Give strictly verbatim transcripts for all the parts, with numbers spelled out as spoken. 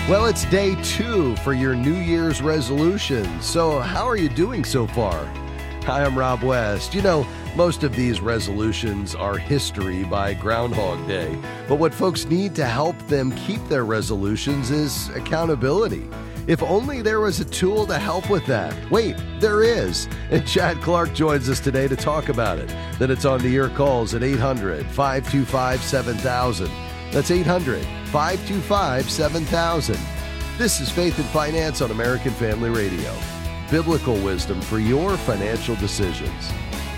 Well, it's day two for your New Year's resolutions. So how are you doing so far? Hi, I'm Rob West. You know, most of these resolutions are history by Groundhog Day. But what folks need to help them keep their resolutions is accountability. If only there was a tool to help with that. Wait, there is. And Chad Clark joins us today to talk about it. Then it's on to your calls at eight hundred, five two five, seven thousand. That's eight hundred, five two five, seven thousand. This is Faith and Finance on American Family Radio. Biblical wisdom for your financial decisions.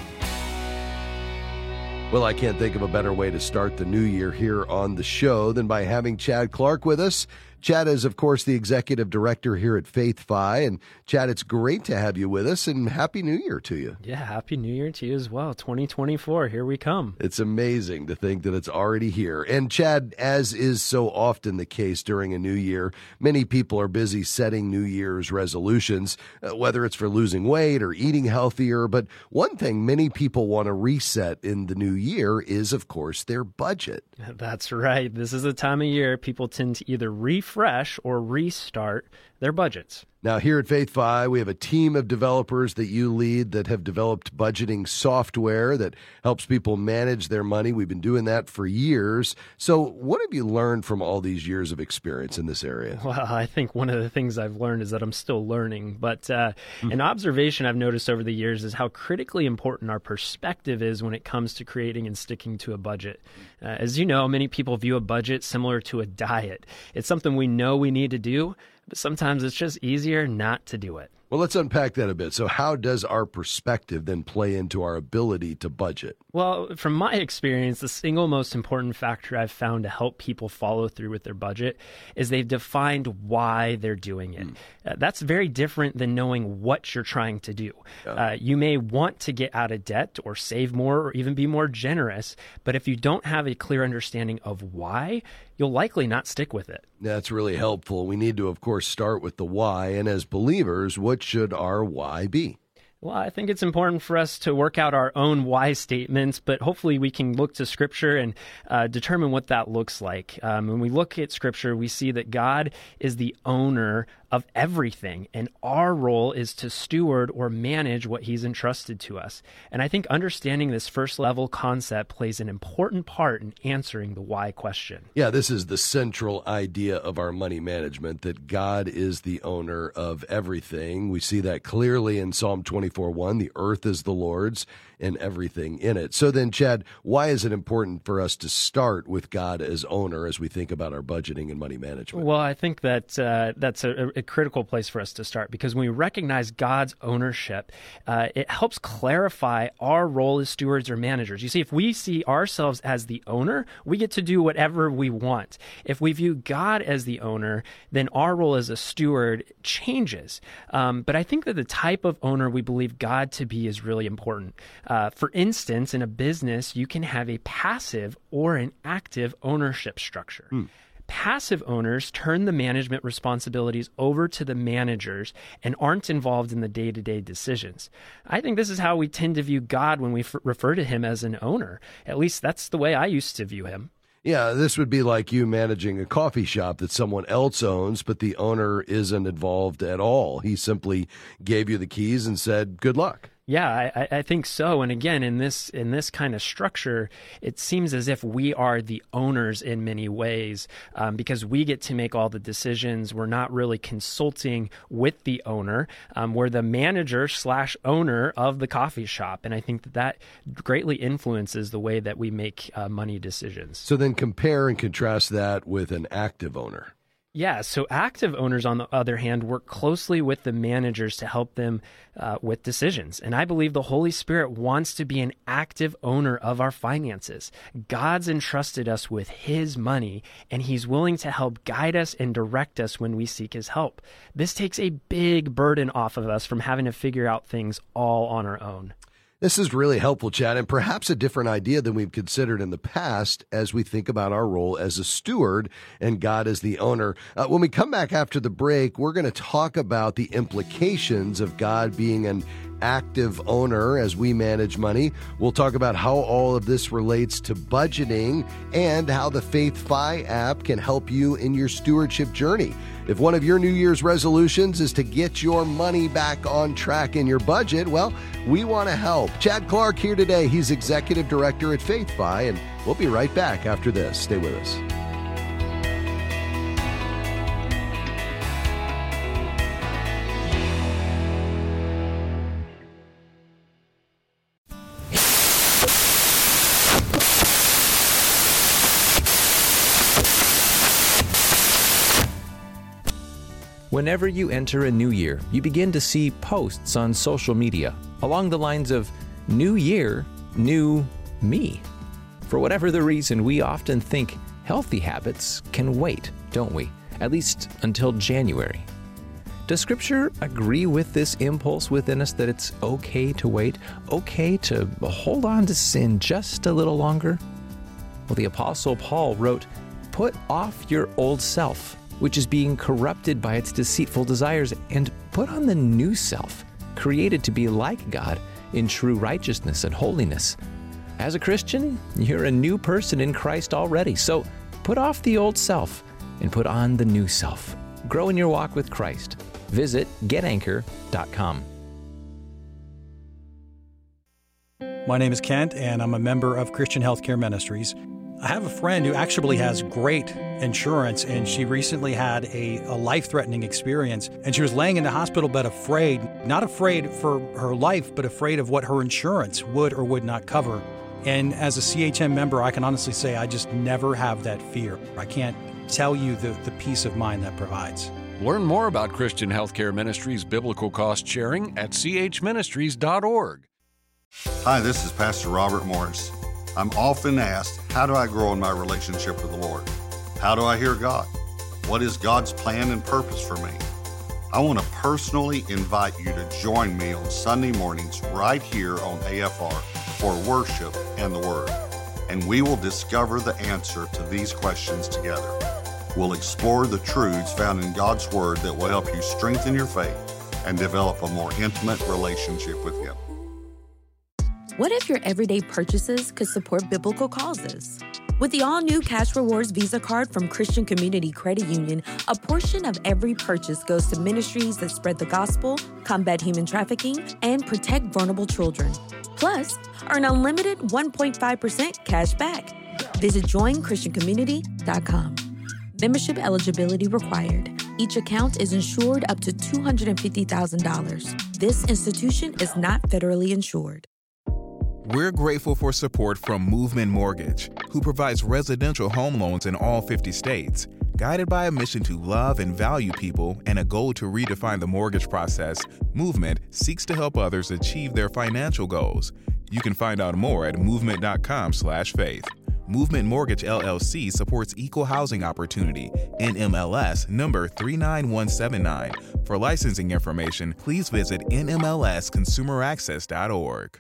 Well, I can't think of a better way to start the new year here on the show than by having Chad Clark with us. Chad is, of course, the executive director here at FaithFi. And Chad, it's great to have you with us, and Happy New Year to you. Yeah, Happy New Year to you as well. twenty twenty-four, here we come. It's amazing to think that it's already here. And Chad, as is so often the case during a new year, many people are busy setting New Year's resolutions, uh, whether it's for losing weight or eating healthier. But one thing many people want to reset in the new year is, of course, their budget. That's right. This is the time of year people tend to either refresh or restart their budgets. Now, here at FaithFi, we have a team of developers that you lead that have developed budgeting software that helps people manage their money. We've been doing that for years. So what have you learned from all these years of experience in this area? Well, I think one of the things I've learned is that I'm still learning. But uh, mm-hmm. an observation I've noticed over the years is how critically important our perspective is when it comes to creating and sticking to a budget. Uh, as you know, many people view a budget similar to a diet. It's something we know we need to do, but sometimes it's just easier not to do it. Well, let's unpack that a bit. So how does our perspective then play into our ability to budget? Well, from my experience, the single most important factor I've found to help people follow through with their budget is they've defined why they're doing it. Mm. Uh, that's very different than knowing what you're trying to do. Yeah. Uh, you may want to get out of debt or save more or even be more generous, but if you don't have a clear understanding of why, you'll likely not stick with it. That's really helpful. We need to, of course, start with the why. And as believers, what should our why be? Well, I think it's important for us to work out our own why statements, but hopefully we can look to Scripture and uh, determine what that looks like. Um, when we look at Scripture, we see that God is the owner of everything, and our role is to steward or manage what He's entrusted to us. And I think understanding this first level concept plays an important part in answering the why question. Yeah, this is the central idea of our money management, that God is the owner of everything. We see that clearly in Psalm twenty-four one, the earth is the Lord's and everything in it. So then, Chad, why is it important for us to start with God as owner as we think about our budgeting and money management? Well, I think that uh, that's a, a critical place for us to start, because when we recognize God's ownership, uh, it helps clarify our role as stewards or managers. You see, if we see ourselves as the owner, we get to do whatever we want. If we view God as the owner, then our role as a steward changes. Um, but I think that the type of owner we believe God to be is really important. Uh, for instance, in a business, you can have a passive or an active ownership structure. Mm. Passive owners turn the management responsibilities over to the managers and aren't involved in the day-to-day decisions. I think this is how we tend to view God when we f- refer to Him as an owner. At least that's the way I used to view Him. Yeah, this would be like you managing a coffee shop that someone else owns, but the owner isn't involved at all. He simply gave you the keys and said, good luck. Yeah, I, I think so. And again, in this in this kind of structure, it seems as if we are the owners in many ways, um, because we get to make all the decisions. We're not really consulting with the owner. Um, we're the manager slash owner of the coffee shop. And I think that that greatly influences the way that we make uh, money decisions. So then compare and contrast that with an active owner. Yeah, so active owners, on the other hand, work closely with the managers to help them uh, with decisions. And I believe the Holy Spirit wants to be an active owner of our finances. God's entrusted us with His money, and He's willing to help guide us and direct us when we seek His help. This takes a big burden off of us from having to figure out things all on our own. This is really helpful, Chad, and perhaps a different idea than we've considered in the past as we think about our role as a steward and God as the owner. Uh, when we come back after the break, we're going to talk about the implications of God being an active owner as we manage money. We'll talk about how all of this relates to budgeting and how the FaithFi app can help you in your stewardship journey. If one of your New Year's resolutions is to get your money back on track in your budget, well, we want to help. Chad Clark here today. He's Executive Director at FaithFi, and we'll be right back after this. Stay with us. Whenever you enter a new year, you begin to see posts on social media along the lines of New Year, New Me. For whatever the reason, we often think healthy habits can wait, don't we? At least until January. Does Scripture agree with this impulse within us that it's okay to wait, okay to hold on to sin just a little longer? Well, the Apostle Paul wrote, "Put off your old self, which is being corrupted by its deceitful desires, and put on the new self, created to be like God in true righteousness and holiness." As a Christian, you're a new person in Christ already, so put off the old self and put on the new self. Grow in your walk with Christ. Visit get anchor dot com. My name is Kent, and I'm a member of Christian Healthcare Ministries. I have a friend who actually has great insurance, and she recently had a, a life-threatening experience, and she was laying in the hospital bed afraid, not afraid for her life, but afraid of what her insurance would or would not cover. And as a C H M member, I can honestly say I just never have that fear. I can't tell you the, the peace of mind that provides. Learn more about Christian Healthcare Ministries biblical cost sharing at c h ministries dot org. Hi, this is Pastor Robert Morris. I'm often asked, how do I grow in my relationship with the Lord? How do I hear God? What is God's plan and purpose for me? I want to personally invite you to join me on Sunday mornings right here on A F R for worship and the Word. And we will discover the answer to these questions together. We'll explore the truths found in God's Word that will help you strengthen your faith and develop a more intimate relationship with Him. What if your everyday purchases could support biblical causes? With the all-new Cash Rewards Visa Card from Christian Community Credit Union, a portion of every purchase goes to ministries that spread the gospel, combat human trafficking, and protect vulnerable children. Plus, earn unlimited one point five percent cash back. Visit join christian community dot com. Membership eligibility required. Each account is insured up to two hundred fifty thousand dollars. This institution is not federally insured. We're grateful for support from Movement Mortgage, who provides residential home loans in all fifty states. Guided by a mission to love and value people and a goal to redefine the mortgage process, Movement seeks to help others achieve their financial goals. You can find out more at movement dot com slash faith. Movement Mortgage L L C supports equal housing opportunity, N M L S number three nine one seven nine. For licensing information, please visit N M L S consumer access dot org.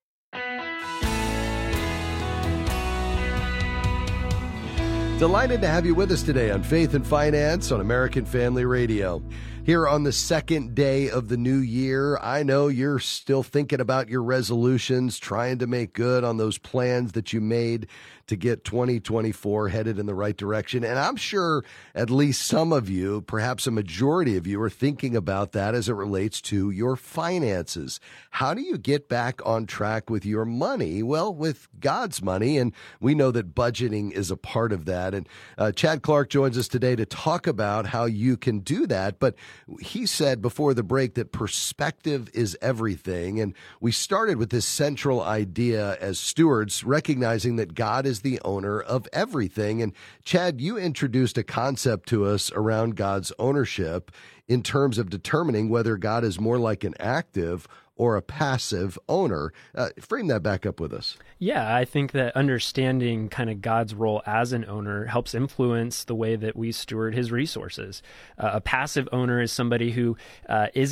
Delighted to have you with us today on Faith and Finance on American Family Radio. Here on the second day of the new year, I know you're still thinking about your resolutions, trying to make good on those plans that you made to get twenty twenty-four headed in the right direction. And I'm sure at least some of you, perhaps a majority of you, are thinking about that as it relates to your finances. How do you get back on track with your money? Well, with God's money, and we know that budgeting is a part of that. And uh, Chad Clark joins us today to talk about how you can do that. But he said before the break that perspective is everything. And we started with this central idea as stewards, recognizing that God is the owner of everything. And Chad, you introduced a concept to us around God's ownership in terms of determining whether God is more like an active or a passive owner. Uh, frame that back up with us. Yeah, I think that understanding kind of God's role as an owner helps influence the way that we steward his resources. Uh, a passive owner is somebody who uh, isn't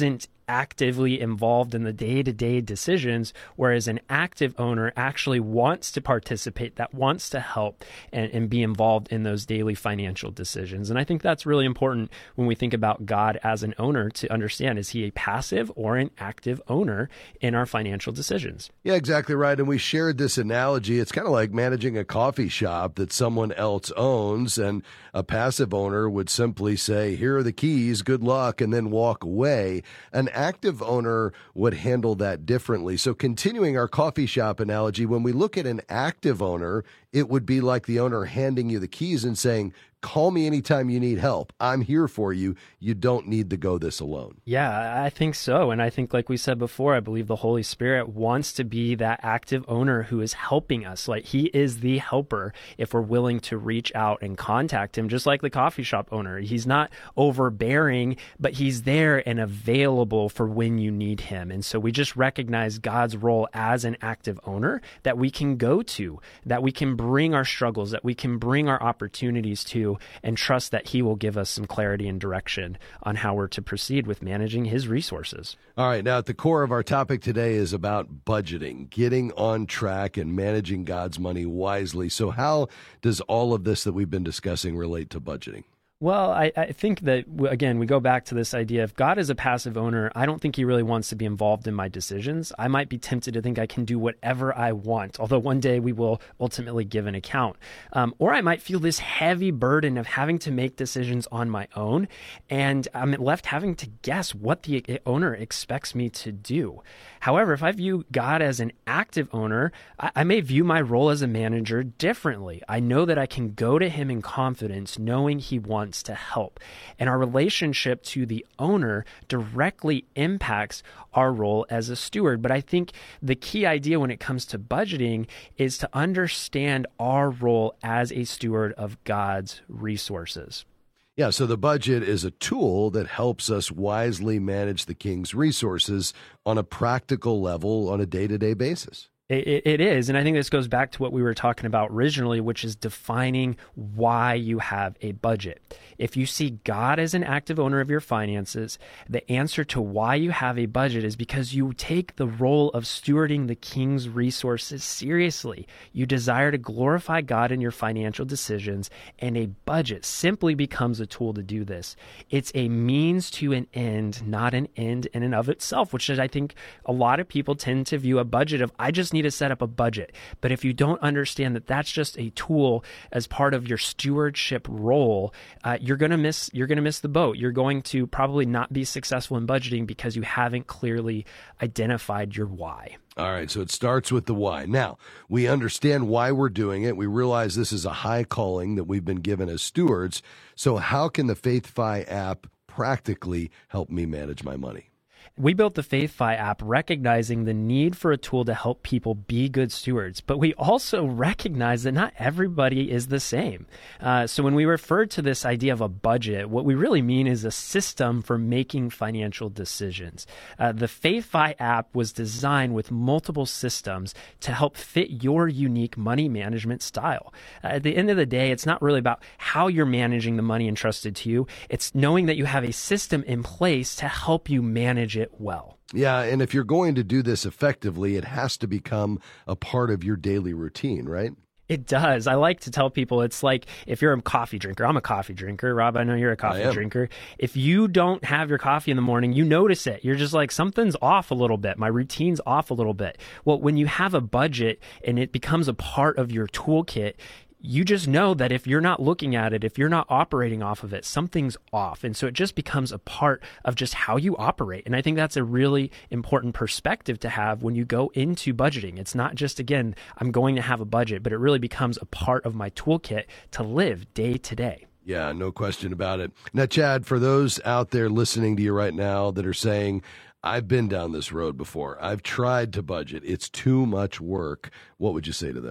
actively involved in the day-to-day decisions, whereas an active owner actually wants to participate, that wants to help and, and be involved in those daily financial decisions. And I think that's really important when we think about God as an owner to understand, is he a passive or an active owner in our financial decisions? Yeah, exactly right. And we shared this analogy. It's kind of like managing a coffee shop that someone else owns, and a passive owner would simply say, here are the keys, good luck, and then walk away. An active owner would handle that differently. So continuing our coffee shop analogy, when we look at an active owner, it would be like the owner handing you the keys and saying, call me anytime you need help. I'm here for you. You don't need to go this alone. Yeah, I think so. And I think, like we said before, I believe the Holy Spirit wants to be that active owner who is helping us. Like, he is the helper if we're willing to reach out and contact him, just like the coffee shop owner. He's not overbearing, but he's there and available for when you need him. And so we just recognize God's role as an active owner that we can go to, that we can bring our struggles, that we can bring our opportunities to, and trust that he will give us some clarity and direction on how we're to proceed with managing his resources. All right. Now, at the core of our topic today is about budgeting, getting on track and managing God's money wisely. So how does all of this that we've been discussing relate to budgeting? Well, I, I think that, again, we go back to this idea. If God is a passive owner, I don't think he really wants to be involved in my decisions. I might be tempted to think I can do whatever I want, although one day we will ultimately give an account. Um, or I might feel this heavy burden of having to make decisions on my own, and I'm left having to guess what the owner expects me to do. However, if I view God as an active owner, I, I may view my role as a manager differently. I know that I can go to him in confidence, knowing he wants to help. And our relationship to the owner directly impacts our role as a steward. But I think the key idea when it comes to budgeting is to understand our role as a steward of God's resources. Yeah, so the budget is a tool that helps us wisely manage the king's resources on a practical level on a day-to-day basis. It, it is. And I think this goes back to what we were talking about originally, which is defining why you have a budget. If you see God as an active owner of your finances, the answer to why you have a budget is because you take the role of stewarding the king's resources seriously. You desire to glorify God in your financial decisions, and a budget simply becomes a tool to do this. It's a means to an end, not an end in and of itself, which is, I think, a lot of people tend to view a budget of, I just need to set up a budget. But if you don't understand that that's just a tool as part of your stewardship role, uh, you're going to miss you're going to miss the boat. You're going to probably not be successful in budgeting because you haven't clearly identified your why. All right, so it starts with the why. Now, we understand why we're doing it. We realize this is a high calling that we've been given as stewards. So how can the FaithFi app practically help me manage my money? We built the FaithFi app recognizing the need for a tool to help people be good stewards, but we also recognize that not everybody is the same. Uh, so when we refer to this idea of a budget, what we really mean is a system for making financial decisions. Uh, the FaithFi app was designed with multiple systems to help fit your unique money management style. Uh, at the end of the day, it's not really about how you're managing the money entrusted to you. It's knowing that you have a system in place to help you manage it well. Yeah, and if you're going to do this effectively, it has to become a part of your daily routine, right? It does. I like to tell people it's like if you're a coffee drinker. I'm a coffee drinker. Rob, I know you're a coffee drinker. If you don't have your coffee in the morning, you notice it. You're just like, something's off a little bit. My routine's off a little bit. Well, when you have a budget and it becomes a part of your toolkit, you just know that if you're not looking at it, if you're not operating off of it, something's off. And so it just becomes a part of just how you operate. And I think that's a really important perspective to have when you go into budgeting. It's not just, again, I'm going to have a budget, but it really becomes a part of my toolkit to live day to day. Yeah, no question about it. Now, Chad, for those out there listening to you right now that are saying, I've been down this road before, I've tried to budget, it's too much work, what would you say to them?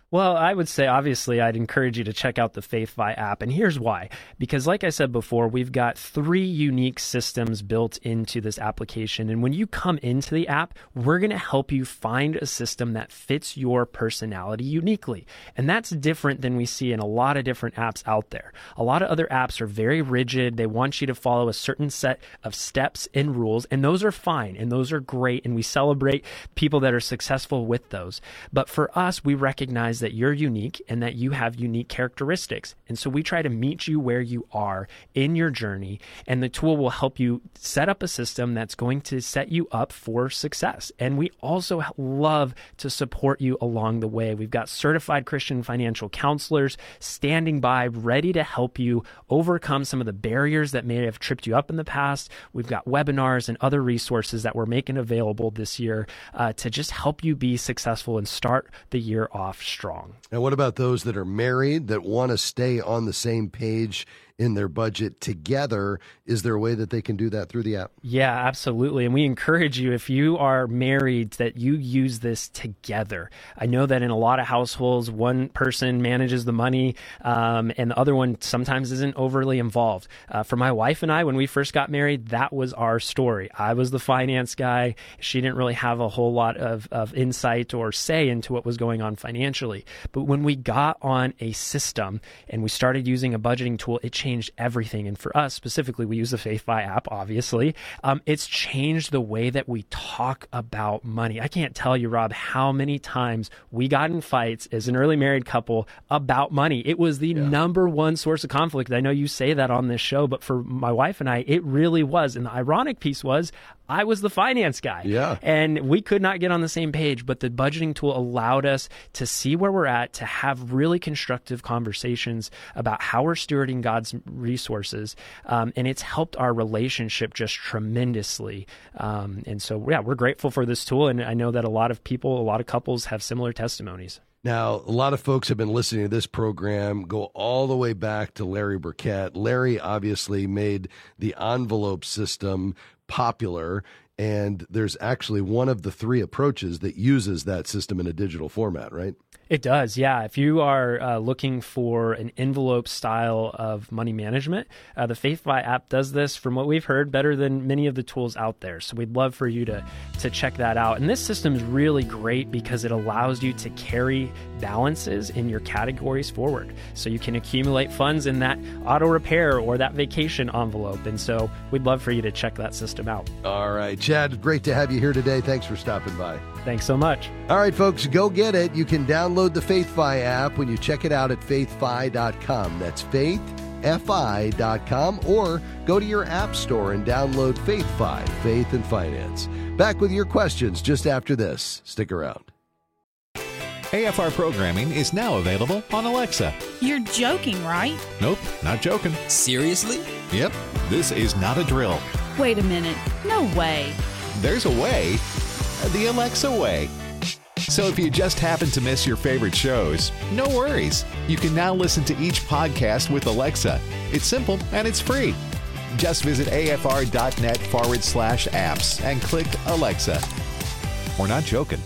Well, I would say, obviously, I'd encourage you to check out the FaithFi app. And here's why. Because like I said before, we've got three unique systems built into this application. And when you come into the app, we're going to help you find a system that fits your personality uniquely. And that's different than we see in a lot of different apps out there. A lot of other apps are very rigid. They want you to follow a certain set of steps and rules. And those are fine. And those are great. And we celebrate people that are successful with those. But for us, we recognize that you're unique and that you have unique characteristics. And so we try to meet you where you are in your journey, and the tool will help you set up a system that's going to set you up for success. And we also love to support you along the way. We've got certified Christian financial counselors standing by, ready to help you overcome some of the barriers that may have tripped you up in the past. We've got webinars and other resources that we're making available this year uh, to just help you be successful and start the year off strong. And what about those that are married that want to stay on the same page in their budget together? Is there a way that they can do that through the app? Yeah, absolutely. And we encourage you, if you are married, that you use this together. I know that in a lot of households, one person manages the money um, and the other one sometimes isn't overly involved. Uh, for my wife and I, when we first got married, that was our story. I was the finance guy. She didn't really have a whole lot of, of insight or say into what was going on financially. But when we got on a system and we started using a budgeting tool, it changed changed everything. And for us specifically, we use the FaithFi app, obviously. Um, it's changed the way that we talk about money. I can't tell you, Rob, how many times we got in fights as an early married couple about money. It was the yeah. number one source of conflict. I know you say that on this show, but for my wife and I, it really was. And the ironic piece was, I was the finance guy. Yeah. And we could not get on the same page, but the budgeting tool allowed us to see where we're at, to have really constructive conversations about how we're stewarding God's resources. Um, and it's helped our relationship just tremendously. Um, and so, yeah, we're grateful for this tool. And I know that a lot of people, a lot of couples have similar testimonies. Now, a lot of folks have been listening to this program go all the way back to Larry Burkett. Larry obviously made the envelope system popular, and there's actually one of the three approaches that uses that system in a digital format, right? It does, yeah. If you are uh, looking for an envelope style of money management, uh, the FaithFi app does this, from what we've heard, better than many of the tools out there. So we'd love for you to to check that out. And this system is really great because it allows you to carry balances in your categories forward. So you can accumulate funds in that auto repair or that vacation envelope. And so we'd love for you to check that system out. All right, Chad, great to have you here today. Thanks for stopping by. Thanks so much. All right, folks, go get it. You can download the FaithFi app when you check it out at faith fi dot com. That's faith fi dot com, or go to your app store and download FaithFi, Faith and Finance. Back with your questions just after this. Stick around. A F R programming is now available on Alexa. You're joking, right? Nope, not joking. Seriously? Yep, this is not a drill. Wait a minute. No way. There's a way. The Alexa way. So if you just happen to miss your favorite shows, no worries. You can now listen to each podcast with Alexa. It's simple and it's free. Just visit afr.net forward slash apps and click Alexa. We're not joking.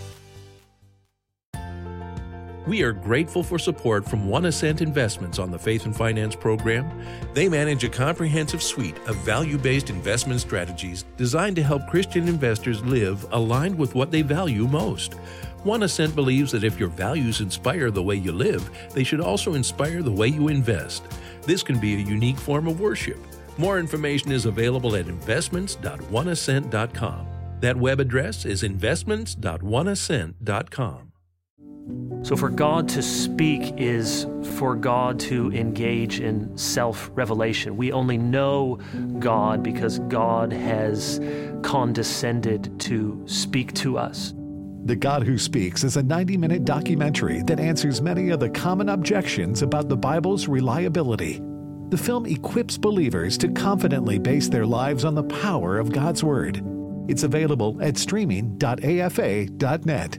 We are grateful for support from One Ascent Investments on the Faith and Finance program. They manage a comprehensive suite of value-based investment strategies designed to help Christian investors live aligned with what they value most. One Ascent believes that if your values inspire the way you live, they should also inspire the way you invest. This can be a unique form of worship. More information is available at investments dot one ascent dot com. That web address is investments dot one ascent dot com. So for God to speak is for God to engage in self-revelation. We only know God because God has condescended to speak to us. The God Who Speaks is a ninety-minute documentary that answers many of the common objections about the Bible's reliability. The film equips believers to confidently base their lives on the power of God's Word. It's available at streaming dot a f a dot net.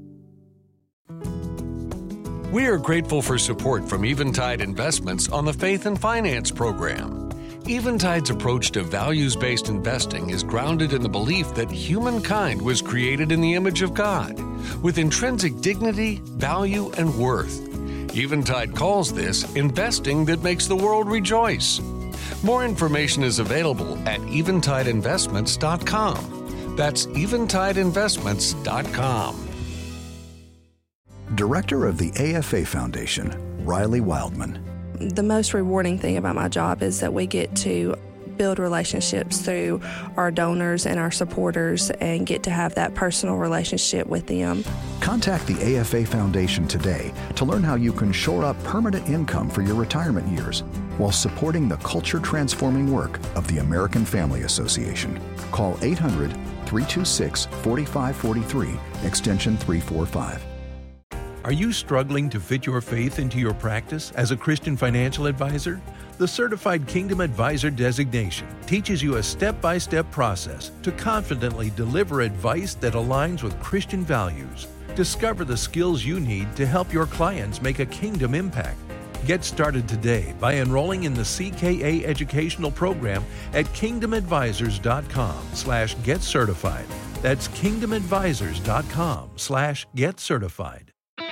We are grateful for support from Eventide Investments on the Faith and Finance program. Eventide's approach to values-based investing is grounded in the belief that humankind was created in the image of God. with intrinsic dignity, value, and worth. Eventide calls this investing that makes the world rejoice. More information is available at eventide investments dot com. That's eventide investments dot com. Director of the A F A Foundation, Riley Wildman. The most rewarding thing about my job is that we get to build relationships through our donors and our supporters and get to have that personal relationship with them. Contact the A F A Foundation today to learn how you can shore up permanent income for your retirement years while supporting the culture-transforming work of the American Family Association. Call eight hundred, three two six, four five four three, extension three forty-five. Are you struggling to fit your faith into your practice as a Christian financial advisor? The Certified Kingdom Advisor designation teaches you a step-by-step process to confidently deliver advice that aligns with Christian values. Discover the skills you need to help your clients make a kingdom impact. Get started today by enrolling in the C K A educational program at kingdom advisors dot com slash get certified. That's kingdom advisors dot com slash get certified.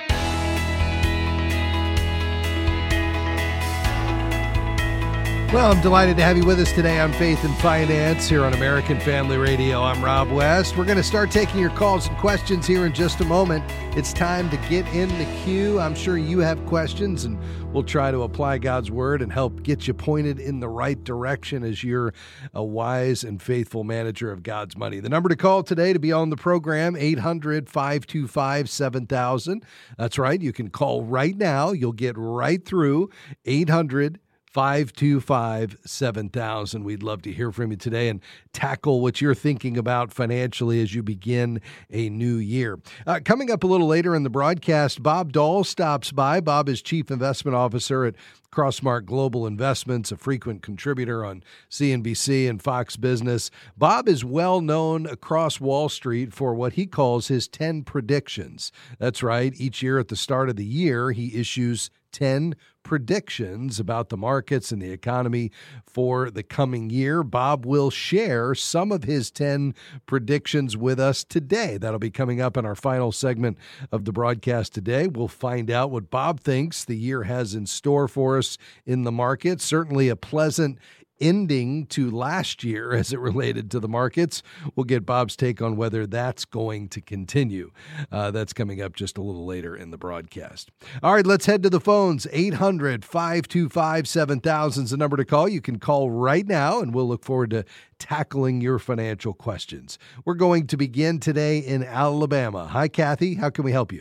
Well, I'm delighted to have you with us today on Faith and Finance here on American Family Radio. I'm Rob West. We're going to start taking your calls and questions here in just a moment. It's time to get in the queue. I'm sure you have questions, and we'll try to apply God's Word and help get you pointed in the right direction as you're a wise and faithful manager of God's money. The number to call today to be on the program, eight hundred, five two five, seven thousand. That's right. You can call right now. You'll get right through eight hundred, five two five, seven thousand. We'd love to hear from you today and tackle what you're thinking about financially as you begin a new year. Uh, coming up a little later in the broadcast, Bob Dahl stops by. Bob is Chief Investment Officer at Crossmark Global Investments, a frequent contributor on C N B C and Fox Business. Bob is well known across Wall Street for what he calls his ten predictions. That's right. Each year at the start of the year, he issues ten predictions about the markets and the economy for the coming year. Bob will share some of his ten predictions with us today. That'll be coming up in our final segment of the broadcast today. We'll find out what Bob thinks the year has in store for us in the market. Certainly a pleasant ending to last year as it related to the markets. We'll get Bob's take on whether that's going to continue. Uh, that's coming up just a little later in the broadcast. All right, let's head to the phones. eight hundred, five two five, seven thousand is the number to call. You can call right now, and we'll look forward to tackling your financial questions. We're going to begin today in Alabama. Hi, Kathy. How can we help you?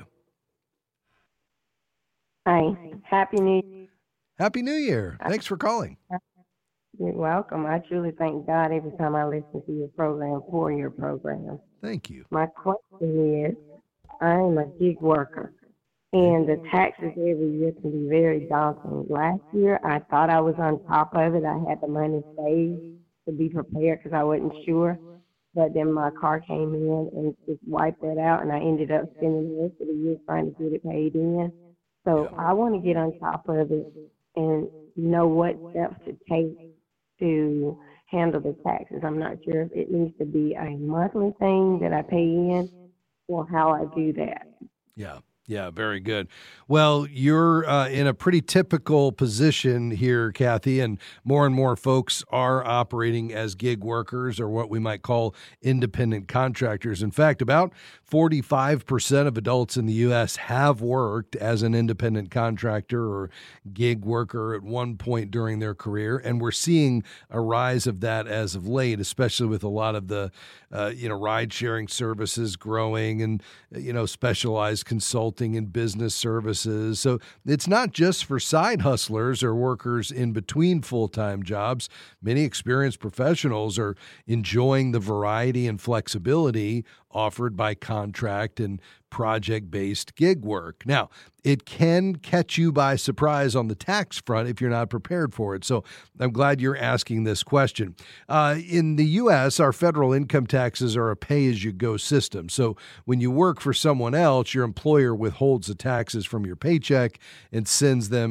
Hi. Happy New Year. Happy New Year. Thanks for calling. You're welcome. I truly thank God every time I listen to your program, for your program. Thank you. My question is, I'm a gig worker, and the taxes every year can be very daunting. Last year, I thought I was on top of it. I had the money saved to be prepared because I wasn't sure. But then my car came in and just wiped that out, and I ended up spending the rest of the year trying to get it paid in. So I want to get on top of it and know what steps to take to handle the taxes. I'm not sure if it needs to be a monthly thing that I pay in or how I do that. Yeah. Yeah, very good. Well, you're uh, in a pretty typical position here, Kathy, and more and more folks are operating as gig workers or what we might call independent contractors. In fact, about forty-five percent of adults in the U S have worked as an independent contractor or gig worker at one point during their career, and we're seeing a rise of that as of late, especially with a lot of the uh, you know, ride-sharing services growing and, you know, specialized consulting and business services. So it's not just for side hustlers or workers in between full-time jobs. Many experienced professionals are enjoying the variety and flexibility offered by contract and project-based gig work. Now, it can catch you by surprise on the tax front if you're not prepared for it. So I'm glad you're asking this question. Uh, in the U S, our federal income taxes are a pay-as-you-go system. So when you work for someone else, your employer withholds the taxes from your paycheck and sends them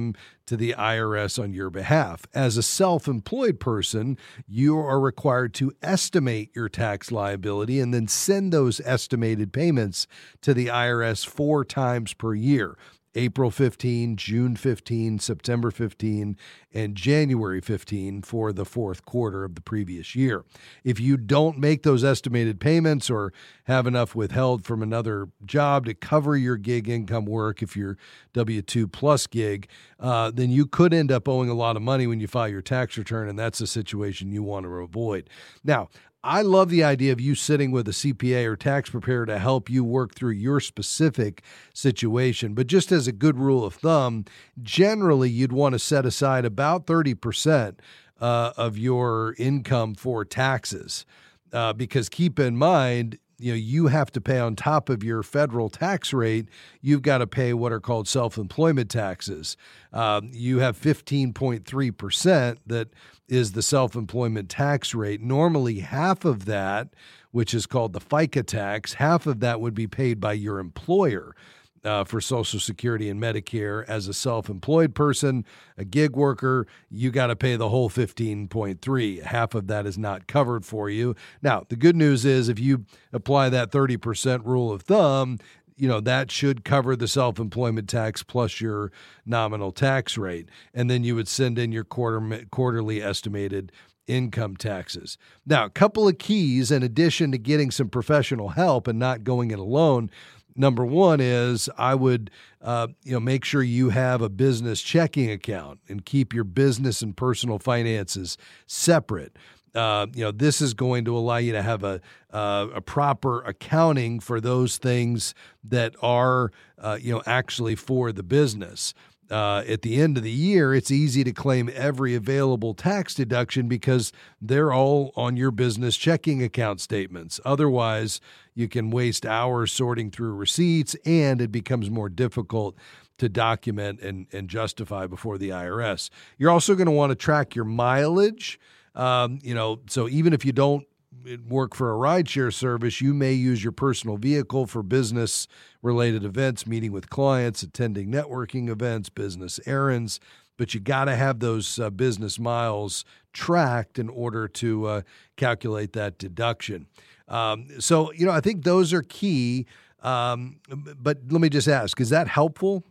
to the I R S on your behalf. As a self-employed person, you are required to estimate your tax liability and then send those estimated payments to the I R S four times per year. April fifteenth, June fifteenth, September fifteenth, and January fifteenth for the fourth quarter of the previous year. If you don't make those estimated payments or have enough withheld from another job to cover your gig income work, if you're W two plus gig, uh, then you could end up owing a lot of money when you file your tax return, and that's a situation you want to avoid. Now, I love the idea of you sitting with a C P A or tax preparer to help you work through your specific situation. But just as a good rule of thumb, generally you'd want to set aside about thirty percent uh, of your income for taxes. Uh, because keep in mind, you know, you have to pay on top of your federal tax rate, you've got to pay what are called self-employment taxes. Um, you have fifteen point three percent that is the self-employment tax rate. Normally, half of that, which is called the FICA tax, half of that would be paid by your employer uh, for Social Security and Medicare. As a self-employed person, a gig worker, you got to pay the whole fifteen point three. Half of that is not covered for you. Now, the good news is if you apply that thirty percent rule of thumb, you know, that should cover the self-employment tax plus your nominal tax rate. And then you would send in your quarter, quarterly estimated income taxes. Now, a couple of keys in addition to getting some professional help and not going it alone. Number one is I would, uh, you know, make sure you have a business checking account and keep your business and personal finances separate. Uh, you know, this is going to allow you to have a uh, a proper accounting for those things that are, uh, you know, actually for the business. Uh, at the end of the year, it's easy to claim every available tax deduction because they're all on your business checking account statements. Otherwise, you can waste hours sorting through receipts, and it becomes more difficult to document and, and justify before the I R S. You're also going to want to track your mileage. Um, you know, so even if you don't work for a rideshare service, you may use your personal vehicle for business-related events, meeting with clients, attending networking events, business errands, but you got to have those uh, business miles tracked in order to uh, calculate that deduction. Um, so, you know, I think those are key, um, but let me just ask, is that helpful?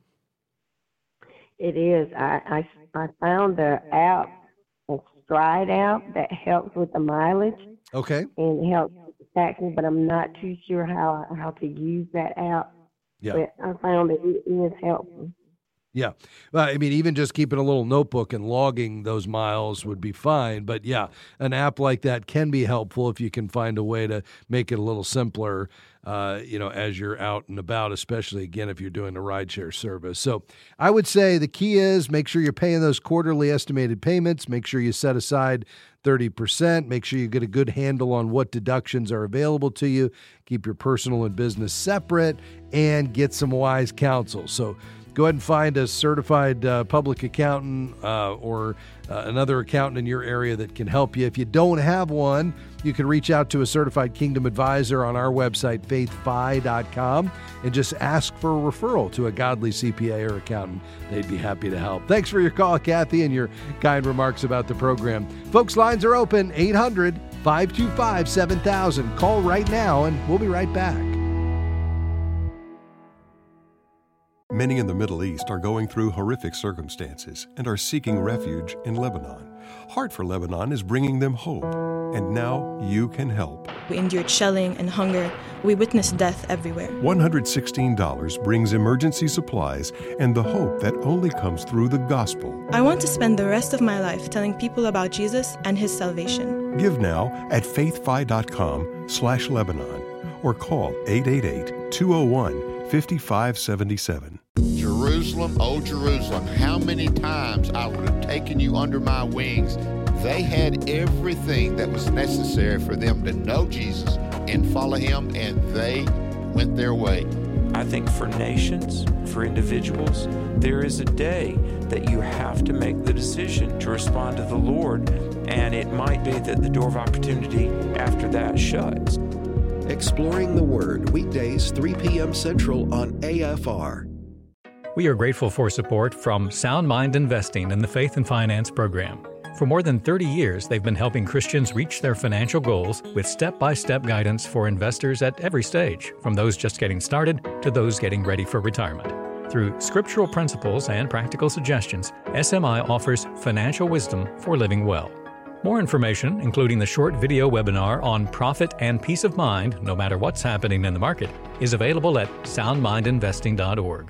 It is. I, I, I found the app, a Stride app, that helps with the mileage. Okay. And it helps with the taxing, but I'm not too sure how how to use that app. Yeah. But I found that it is helpful. Yeah. Well, I mean, even just keeping a little notebook and logging those miles would be fine. But yeah, an app like that can be helpful if you can find a way to make it a little simpler, uh, you know, as you're out and about, especially, again, if you're doing a rideshare service. So I would say the key is make sure you're paying those quarterly estimated payments. Make sure you set aside thirty percent. Make sure you get a good handle on what deductions are available to you. Keep your personal and business separate and get some wise counsel. So go ahead and find a certified uh, public accountant uh, or uh, another accountant in your area that can help you. If you don't have one, you can reach out to a certified Kingdom advisor on our website, faith fi dot com, and just ask for a referral to a godly C P A or accountant. They'd be happy to help. Thanks for your call, Kathy, and your kind remarks about the program. Folks, lines are open, eight hundred, five two five, seven thousand. Call right now, and we'll be right back. Many in the Middle East are going through horrific circumstances and are seeking refuge in Lebanon. Heart for Lebanon is bringing them hope, and now you can help. We endured shelling and hunger. We witnessed death everywhere. one hundred sixteen dollars brings emergency supplies and the hope that only comes through the gospel. I want to spend the rest of my life telling people about Jesus and his salvation. Give now at faithfi dot com slash Lebanon or call eight eight eight, two oh one, five five seven seven. Jerusalem, oh Jerusalem, how many times I would have taken you under my wings. They had everything that was necessary for them to know Jesus and follow him, and they went their way. I think for nations, for individuals, there is a day that you have to make the decision to respond to the Lord, and it might be that the door of opportunity after that shuts. Exploring the Word, weekdays, three p.m. Central on A F R. We are grateful for support from Sound Mind Investing in the Faith and Finance program. For more than thirty years, they've been helping Christians reach their financial goals with step-by-step guidance for investors at every stage, from those just getting started to those getting ready for retirement. Through scriptural principles and practical suggestions, S M I offers financial wisdom for living well. More information, including the short video webinar on profit and peace of mind, no matter what's happening in the market, is available at sound mind investing dot org.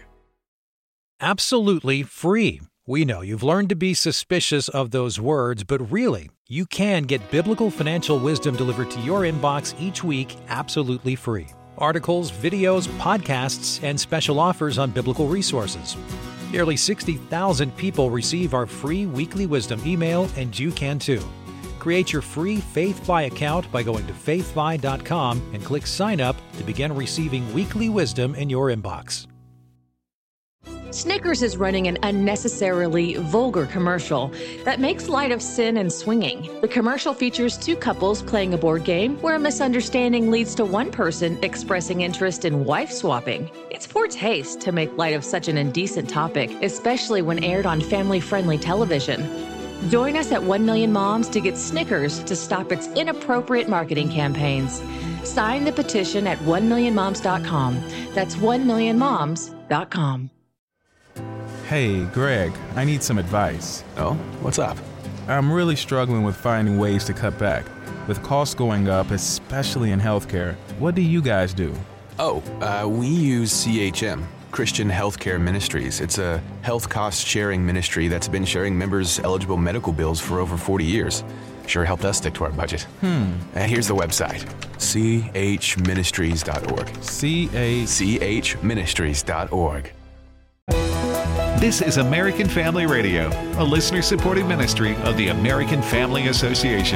Absolutely free. We know you've learned to be suspicious of those words, but really, you can get biblical financial wisdom delivered to your inbox each week absolutely free. Articles, videos, podcasts, and special offers on biblical resources. Nearly sixty thousand people receive our free weekly wisdom email, and you can too. Create your free FaithFi account by going to faith fi dot com and click Sign Up to begin receiving weekly wisdom in your inbox. Snickers is running an unnecessarily vulgar commercial that makes light of sin and swinging. The commercial features two couples playing a board game where a misunderstanding leads to one person expressing interest in wife swapping. It's poor taste to make light of such an indecent topic, especially when aired on family-friendly television. Join us at one million moms to get Snickers to stop its inappropriate marketing campaigns. Sign the petition at one million moms dot com. That's one million moms dot com. Hey, Greg, I need some advice. Oh, what's up? I'm really struggling with finding ways to cut back. With costs going up, especially in healthcare, what do you guys do? Oh, uh, we use C H M, Christian Healthcare Ministries. It's a health cost sharing ministry that's been sharing members' eligible medical bills for over forty years. Sure helped us stick to our budget. Hmm. Uh, here's the website, c h ministries dot org. C A... c h ministries dot org. This is American Family Radio, a listener-supported ministry of the American Family Association.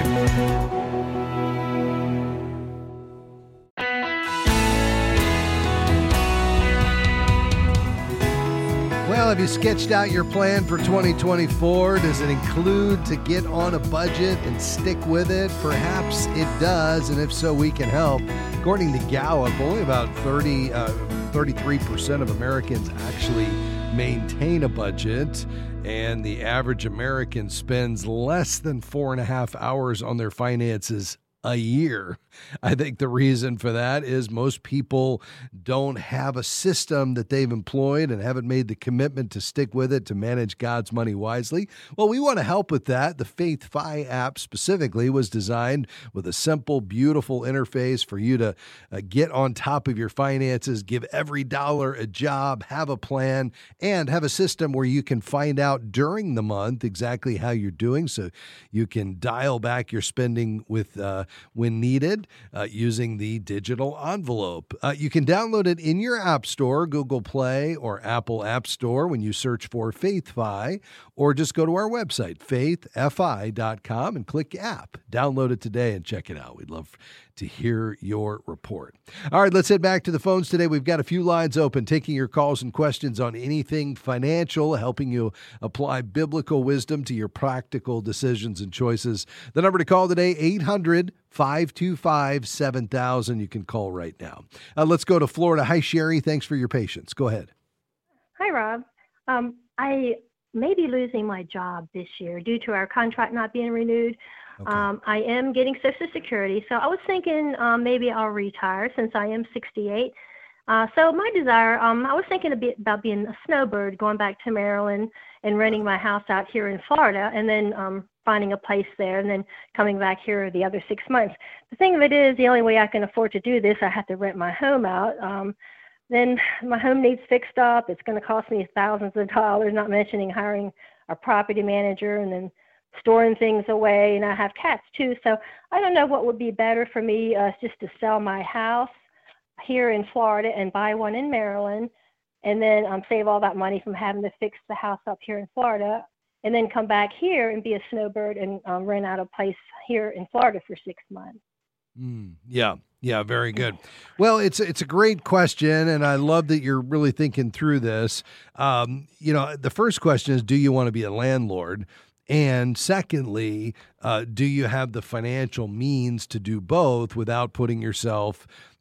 Well, have you sketched out your plan for twenty twenty-four? Does it include to get on a budget and stick with it? Perhaps it does, and if so, we can help. According to Gallup, only about thirty, uh, thirty-three percent of Americans actually maintain a budget, and the average American spends less than four and a half hours on their finances a year. I think the reason for that is most people don't have a system that they've employed and haven't made the commitment to stick with it to manage God's money wisely. Well, we want to help with that. The FaithFi app specifically was designed with a simple, beautiful interface for you to uh, get on top of your finances, give every dollar a job, have a plan, and have a system where you can find out during the month exactly how you're doing, so you can dial back your spending with uh, when needed. Uh, using the digital envelope. Uh, you can download it in your App Store, Google Play, or Apple App Store when you search for FaithFi, or just go to our website, faith fi dot com, and click App. Download it today and check it out. We'd love to hear your report. All right, let's head back to the phones today. We've got a few lines open, taking your calls and questions on anything financial, helping you apply biblical wisdom to your practical decisions and choices. The number to call today, eight hundred, five two five, seven thousand. You can call right now. Uh, let's go to Florida. Hi, Sherry. Thanks for your patience. Go ahead. Hi, Rob. Um, I may be losing my job this year due to our contract not being renewed. Okay. Um, I am getting Social Security, so I was thinking um, maybe I'll retire since I am sixty-eight. Uh, so my desire, um, I was thinking a bit about being a snowbird, going back to Maryland and renting my house out here in Florida, and then um, finding a place there, and then coming back here the other six months. The thing of it is, the only way I can afford to do this, I have to rent my home out. Um, then my home needs fixed up. It's going to cost me thousands of dollars, not mentioning hiring a property manager and then storing things away. And I have cats too. So I don't know what would be better for me, uh, just to sell my house here in Florida and buy one in Maryland, and then um, save all that money from having to fix the house up here in Florida, and then come back here and be a snowbird and um, rent out a place here in Florida for six months. Mm, yeah. Yeah, very good. Well, it's it's a great question, and I love that you're really thinking through this. Um, you know, the first question is, do you want to be a landlord? And secondly, uh, do you have the financial means to do both without putting yourself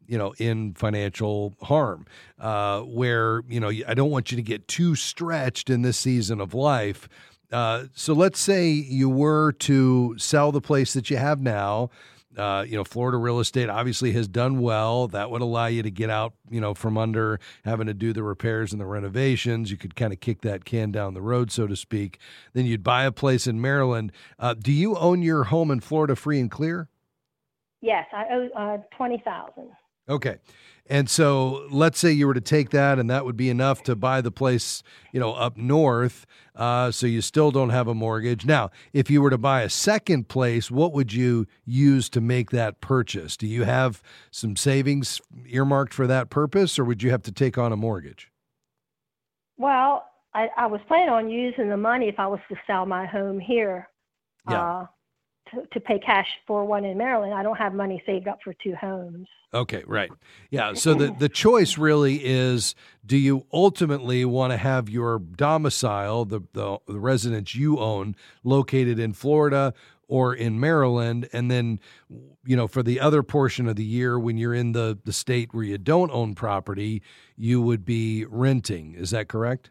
you know, in financial harm, uh, where, you know, I don't want you to get too stretched in this season of life. Uh, so let's say you were to sell the place that you have now. Uh, you know, Florida real estate obviously has done well. That would allow you to get out, you know, from under having to do the repairs and the renovations. You could kind of kick that can down the road, so to speak. Then you'd buy a place in Maryland. Uh, do you own your home in Florida free and clear? Yes, I owe uh, twenty thousand dollars. Okay. And so let's say you were to take that and that would be enough to buy the place, you know, up north. Uh, so you still don't have a mortgage. Now, if you were to buy a second place, what would you use to make that purchase? Do you have some savings earmarked for that purpose, or would you have to take on a mortgage? Well, I, I was planning on using the money if I was to sell my home here. Yeah. Uh, To, to pay cash for one in Maryland. I don't have money saved up for two homes. Okay, right. Yeah, so the, the choice really is, do you ultimately want to have your domicile, the, the, the residence you own, located in Florida or in Maryland? And then, you know, for the other portion of the year, when you're in the, the state where you don't own property, you would be renting. Is that correct?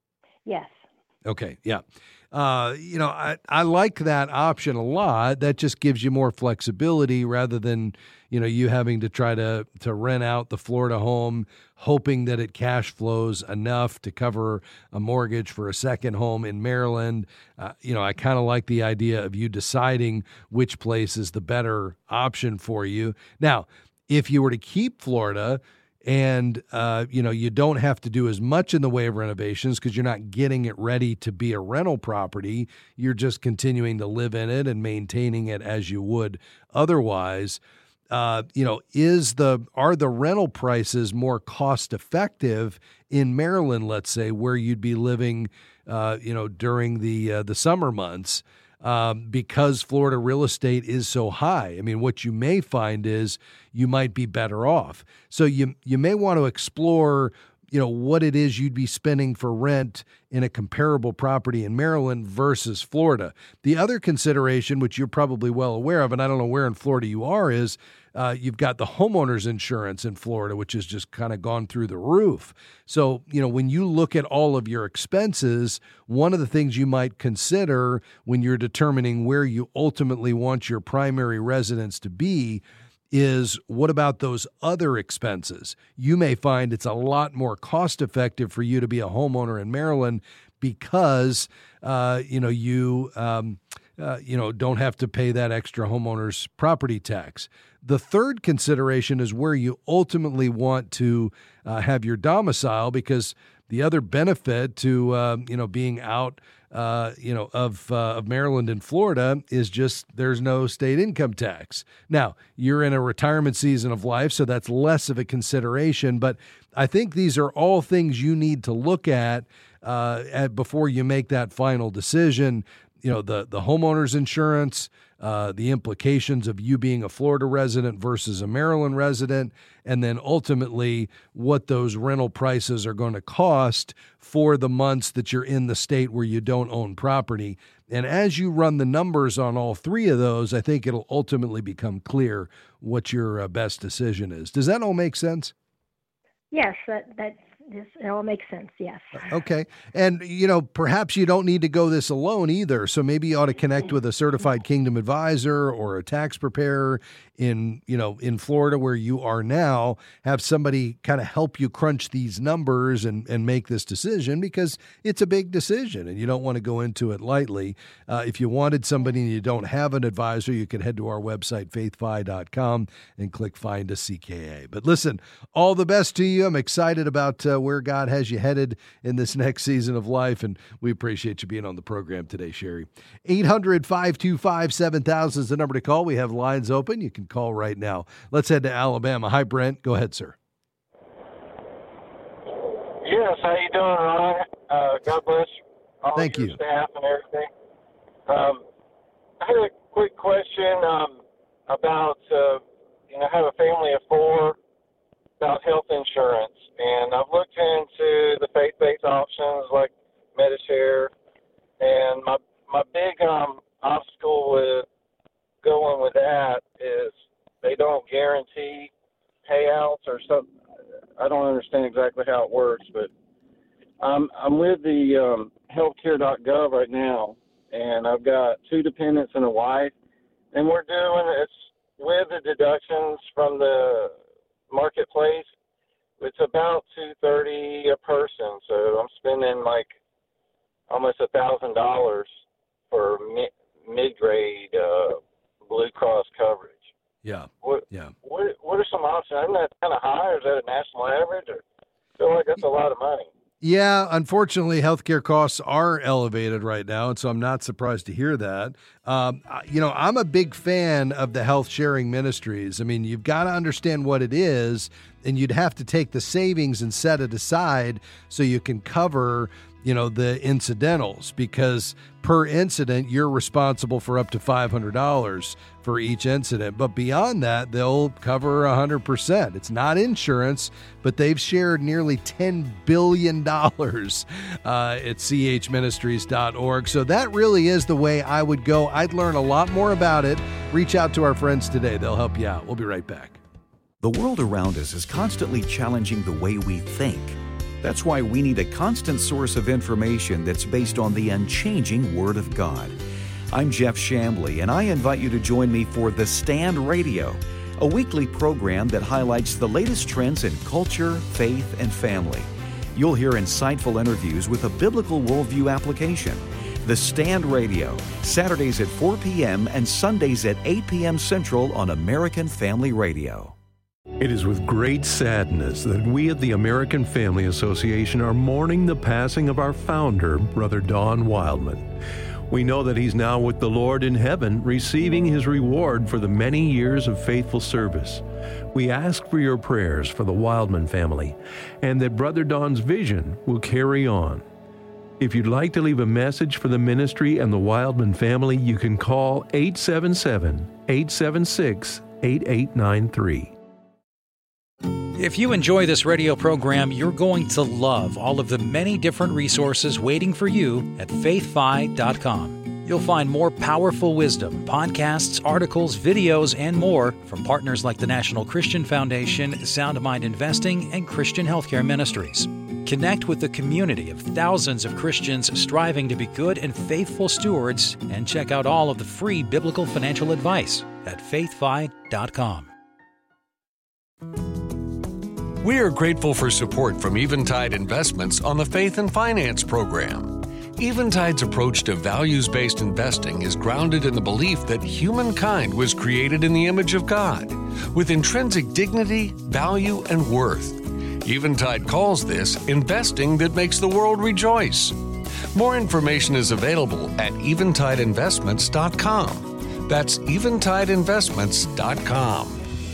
Yes. Okay, yeah. Uh, you know, I, I like that option a lot. That just gives you more flexibility rather than, you know, you having to try to, to rent out the Florida home, hoping that it cash flows enough to cover a mortgage for a second home in Maryland. Uh, you know, I kind of like the idea of you deciding which place is the better option for you. Now, if you were to keep Florida, and, uh, you know, you don't have to do as much in the way of renovations because you're not getting it ready to be a rental property. You're just continuing to live in it and maintaining it as you would otherwise. Uh, you know, is the are the rental prices more cost effective in Maryland, let's say, where you'd be living, uh, you know, during the uh, the summer months? Um, because Florida real estate is so high. I mean, what you may find is you might be better off. So you you may want to explore, you know, what it is you'd be spending for rent in a comparable property in Maryland versus Florida. The other consideration, which you're probably well aware of, and I don't know where in Florida you are, is uh, you've got the homeowner's insurance in Florida, which has just kind of gone through the roof. So, you know, when you look at all of your expenses, one of the things you might consider when you're determining where you ultimately want your primary residence to be is, what about those other expenses? You may find it's a lot more cost effective for you to be a homeowner in Maryland because, uh, you know, you, um, uh, you know, don't have to pay that extra homeowner's property tax. The third consideration is where you ultimately want to uh, have your domicile, because the other benefit to, uh, you know, being out, uh, you know, of, uh, of Maryland and Florida is just there's no state income tax. Now, you're in a retirement season of life, so that's less of a consideration. But I think these are all things you need to look at, uh, at before you make that final decision. You know, the, the homeowner's insurance, uh, the implications of you being a Florida resident versus a Maryland resident, and then ultimately what those rental prices are going to cost for the months that you're in the state where you don't own property. And as you run the numbers on all three of those, I think it'll ultimately become clear what your uh, best decision is. Does that all make sense? Yes, that, that this, it all makes sense, yes. Okay. And, you know, perhaps you don't need to go this alone either. So maybe you ought to connect with a certified Kingdom advisor or a tax preparer in, you know, in Florida where you are now. Have somebody kind of help you crunch these numbers and, and make this decision, because it's a big decision and you don't want to go into it lightly. Uh, if you wanted somebody and you don't have an advisor, you can head to our website, faith fi dot com, and click Find a C K A. But listen, all the best to you. I'm excited about uh, where God has you headed in this next season of life, and we appreciate you being on the program today, Sherry. eight hundred, five two five, seven thousand is the number to call. We have lines open. You can call right now. Let's head to Alabama. Hi, Brent. Go ahead, sir. Yes, how you doing, Ron? Uh, God bless all Thank your you. staff and everything. Um, I had a quick question um, about, uh, you know, I have a family of four, about health insurance, and I've looked into the faith-based options like Medishare, and my my big um, obstacle with going with that is they don't guarantee payouts or something. I don't understand exactly how it works, but I'm I'm with the um, healthcare dot gov right now, and I've got two dependents and a wife, and we're doing it's with the deductions from the marketplace. It's about two thirty a person, so I'm spending like almost a thousand dollars for mid mid grade uh, Blue Cross coverage. Yeah. What, yeah. What What are some options? Isn't that kind of high, or is that a national average? Or I feel like that's a lot of money. Yeah, unfortunately, healthcare costs are elevated right now, and so I'm not surprised to hear that. Um, you know, I'm a big fan of the health sharing ministries. I mean, you've got to understand what it is, and you'd have to take the savings and set it aside so you can cover, you know, the incidentals, because per incident, you're responsible for up to five hundred dollars for each incident. But beyond that, they'll cover one hundred percent. It's not insurance, but they've shared nearly ten billion dollars uh, at c h ministries dot org. So that really is the way I would go. I'd learn a lot more about it. Reach out to our friends today. They'll help you out. We'll be right back. The world around us is constantly challenging the way we think. That's why we need a constant source of information that's based on the unchanging Word of God. I'm Jeff Chambly, and I invite you to join me for The Stand Radio, a weekly program that highlights the latest trends in culture, faith, and family. You'll hear insightful interviews with a biblical worldview application. The Stand Radio, Saturdays at four p.m. and Sundays at eight p.m. Central on American Family Radio. It is with great sadness that we at the American Family Association are mourning the passing of our founder, Brother Don Wildman. We know that he's now with the Lord in heaven, receiving his reward for the many years of faithful service. We ask for your prayers for the Wildman family, and that Brother Don's vision will carry on. If you'd like to leave a message for the ministry and the Wildman family, you can call eight seven seven, eight seven six, eight eight nine three. If you enjoy this radio program, you're going to love all of the many different resources waiting for you at faith fi dot com. You'll find more powerful wisdom, podcasts, articles, videos, and more from partners like the National Christian Foundation, Sound Mind Investing, and Christian Healthcare Ministries. Connect with the community of thousands of Christians striving to be good and faithful stewards, and check out all of the free biblical financial advice at faith fi dot com. We are grateful for support from Eventide Investments on the Faith and Finance program. Eventide's approach to values-based investing is grounded in the belief that humankind was created in the image of God, with intrinsic dignity, value, and worth. Eventide calls this investing that makes the world rejoice. More information is available at eventide investments dot com. That's eventide investments dot com.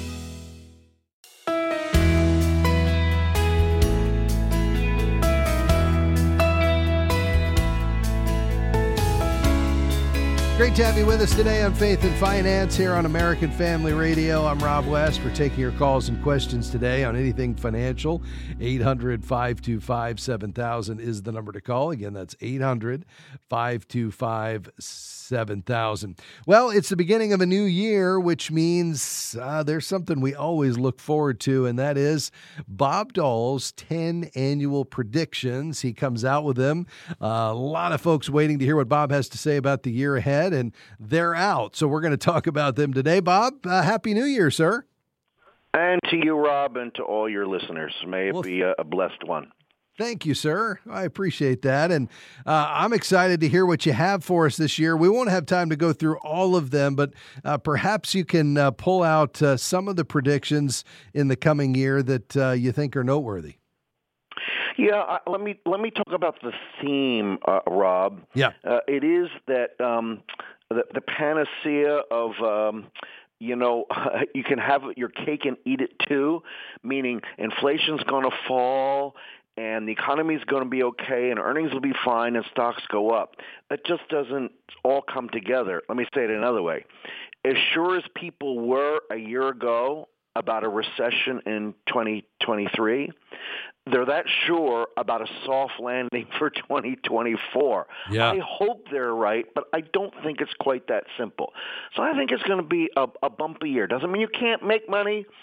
Great to have you with us today on Faith and Finance here on American Family Radio. I'm Rob West. We're taking your calls and questions today on anything financial. eight hundred, five two five, seven thousand is the number to call. Again, that's eight hundred, five two five, seven thousand. Well, it's the beginning of a new year, which means uh, there's something we always look forward to, and that is Bob Doll's ten annual predictions. He comes out with them. Uh, a lot of folks waiting to hear what Bob has to say about the year ahead, and they're out. So we're going to talk about them today. Bob, uh, Happy New Year, sir. And to you, Rob, and to all your listeners. May it well, be a, a blessed one. Thank you, sir. I appreciate that. And uh, I'm excited to hear what you have for us this year. We won't have time to go through all of them, but uh, perhaps you can uh, pull out uh, some of the predictions in the coming year that uh, you think are noteworthy. Yeah, uh, let me let me talk about the theme, uh, Rob. Yeah, uh, it is that um, the, the panacea of um, you know you can have your cake and eat it too, meaning inflation's going to fall and the economy is going to be okay and earnings will be fine and stocks go up. It just doesn't all come together. Let me say it another way: as sure as people were a year ago about a recession in twenty twenty-three, they're that sure about a soft landing for twenty twenty-four. Yeah. I hope they're right, but I don't think it's quite that simple. So I think it's going to be a, a bumpy year. Doesn't mean you can't make money,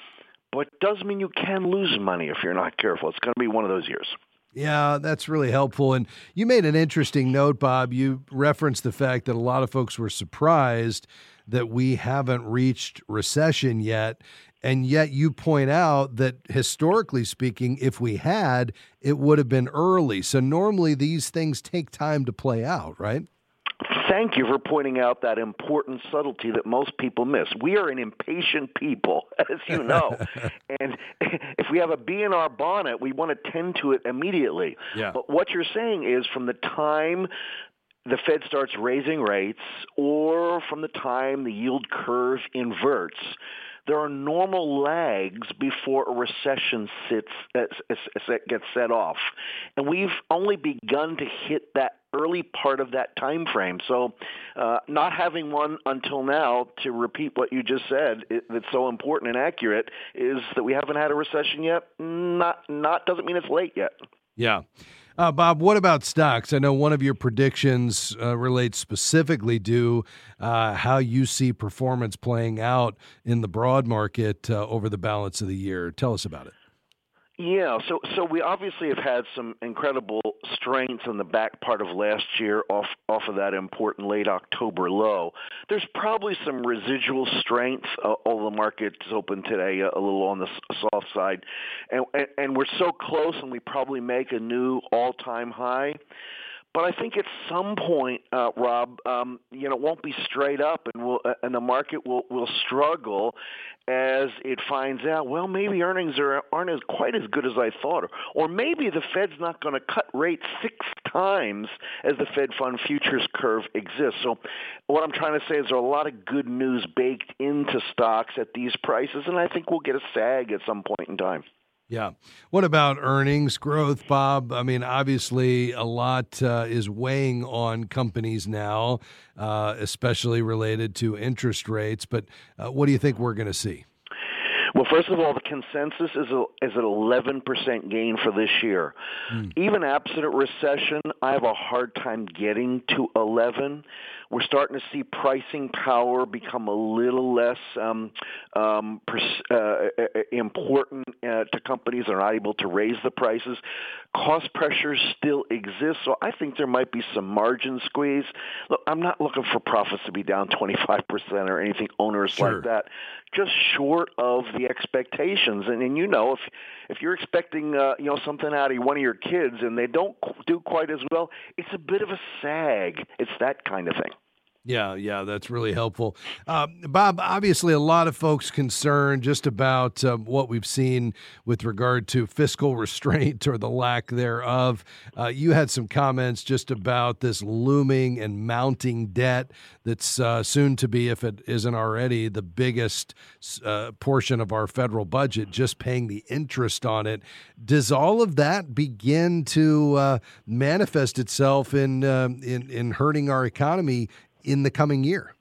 but it does mean you can lose money if you're not careful. It's going to be one of those years. Yeah, that's really helpful. And you made an interesting note, Bob. You referenced the fact that a lot of folks were surprised that we haven't reached recession yet. And yet you point out that historically speaking, if we had, it would have been early. So normally these things take time to play out, right? Thank you for pointing out that important subtlety that most people miss. We are an impatient people, as you know. And if we have a bee in our bonnet, we want to tend to it immediately. Yeah. But what you're saying is from the time the Fed starts raising rates or from the time the yield curve inverts, there are normal lags before a recession sits, uh, gets set off. And we've only begun to hit that early part of that time frame. So uh, not having one until now, to repeat what you just said, it, that's so important and accurate, is that we haven't had a recession yet. Not, not doesn't mean it's late yet. Yeah. Uh, Bob, what about stocks? I know one of your predictions uh, relates specifically to uh, how you see performance playing out in the broad market uh, over the balance of the year. Tell us about it. Yeah, so so we obviously have had some incredible strength in the back part of last year off off of that important late October low. There's probably some residual strength, uh, although the market is open today a little on the soft side, and, and and we're so close, and we probably make a new all-time high. But I think at some point, uh, Rob, um, you know, it won't be straight up, and we'll, uh, and the market will, will struggle as it finds out, well, maybe earnings are, aren't as quite as good as I thought, or, or maybe the Fed's not going to cut rates six times as the Fed fund futures curve exists. So what I'm trying to say is there are a lot of good news baked into stocks at these prices, and I think we'll get a sag at some point in time. Yeah. What about earnings growth, Bob? I mean, obviously a lot uh, is weighing on companies now, uh, especially related to interest rates. But uh, what do you think we're going to see? Well, first of all, the consensus is a, is an eleven percent gain for this year. Mm. Even absent a recession, I have a hard time getting to eleven. We're starting to see pricing power become a little less um, um, pers- uh, important uh, to companies that are not able to raise the prices. Cost pressures still exist, so I think there might be some margin squeeze. Look, I'm not looking for profits to be down twenty-five percent or anything onerous sure. like that, just short of the expectations. And, and you know, if if you're expecting uh, you know something out of one of your kids and they don't do quite as well, it's a bit of a sag. It's that kind of thing. Yeah, yeah, that's really helpful. Uh, Bob, obviously a lot of folks concerned just about uh, what we've seen with regard to fiscal restraint or the lack thereof. Uh, you had some comments just about this looming and mounting debt that's uh, soon to be, if it isn't already, the biggest uh, portion of our federal budget, just paying the interest on it. Does all of that begin to uh, manifest itself in, uh, in in hurting our economy in the coming year?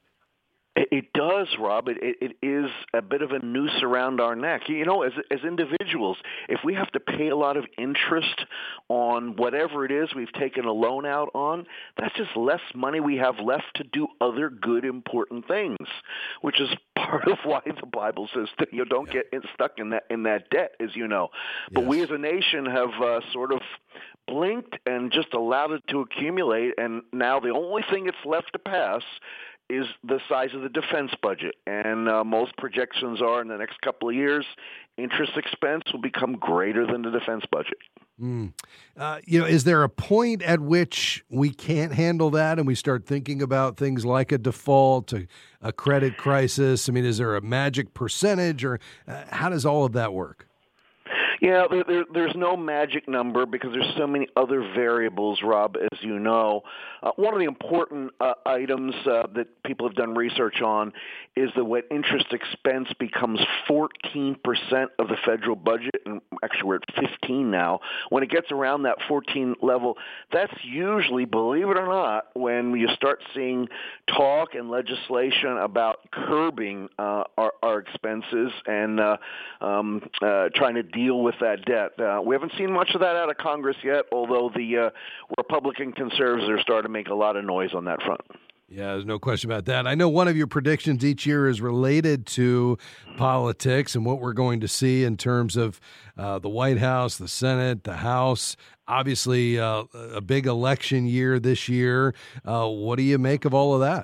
It does, Rob. It, it, it is a bit of a noose around our neck. You know, as as individuals, if we have to pay a lot of interest on whatever it is we've taken a loan out on, that's just less money we have left to do other good, important things, which is part of why the Bible says that you don't get stuck in that in that debt, as you know. But yes. we as a nation have uh, sort of blinked and just allowed it to accumulate, and now the only thing that's left to pass is the size of the defense budget. And uh, most projections are in the next couple of years, interest expense will become greater than the defense budget. Mm. Uh, you know, is there a point at which we can't handle that and we start thinking about things like a default, a, a credit crisis? I mean, is there a magic percentage, or uh, how does all of that work? Yeah, there, there, there's no magic number because there's so many other variables, Rob, as you know. Uh, one of the important uh, items uh, that people have done research on is that when interest expense becomes fourteen percent of the federal budget, and actually we're at fifteen now, when it gets around that fourteen level, that's usually, believe it or not, when you start seeing talk and legislation about curbing uh, our, our expenses and uh, um, uh, trying to deal with with that debt. Uh, we haven't seen much of that out of Congress yet, although the uh, Republican conservatives are starting to make a lot of noise on that front. Yeah, there's no question about that. I know one of your predictions each year is related to politics and what we're going to see in terms of uh, the White House, the Senate, the House. Obviously, uh, a big election year this year. Uh, what do you make of all of that?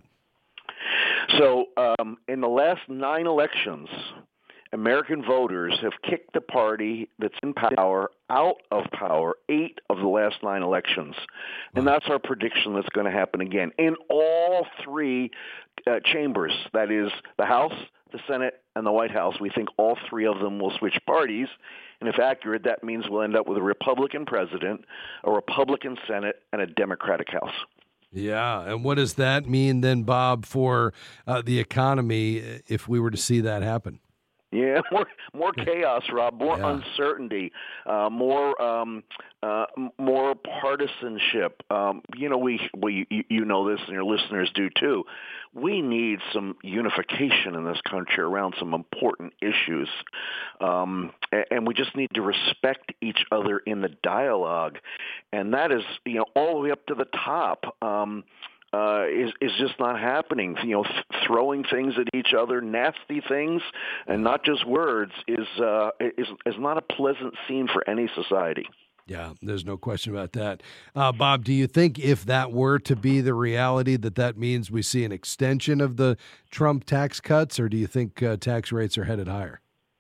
So um, in the last nine elections, American voters have kicked the party that's in power out of power eight of the last nine elections. And that's our prediction that's going to happen again in all three uh, chambers. That is the House, the Senate, and the White House. We think all three of them will switch parties. And if accurate, that means we'll end up with a Republican president, a Republican Senate, and a Democratic House. Yeah, and what does that mean then, Bob, for uh, the economy if we were to see that happen? Yeah, more more chaos, Rob. More yeah. uncertainty. Uh, more um, uh, more partisanship. Um, you know, we we you know this, and your listeners do too. We need some unification in this country around some important issues, um, and, and we just need to respect each other in the dialogue, and that is, you know, all the way up to the top. Um, Uh, is is just not happening. You know, th- throwing things at each other, nasty things, and not just words, is uh, is is not a pleasant scene for any society. Yeah, there's no question about that. Uh, Bob, do you think if that were to be the reality, that that means we see an extension of the Trump tax cuts, or do you think uh, tax rates are headed higher?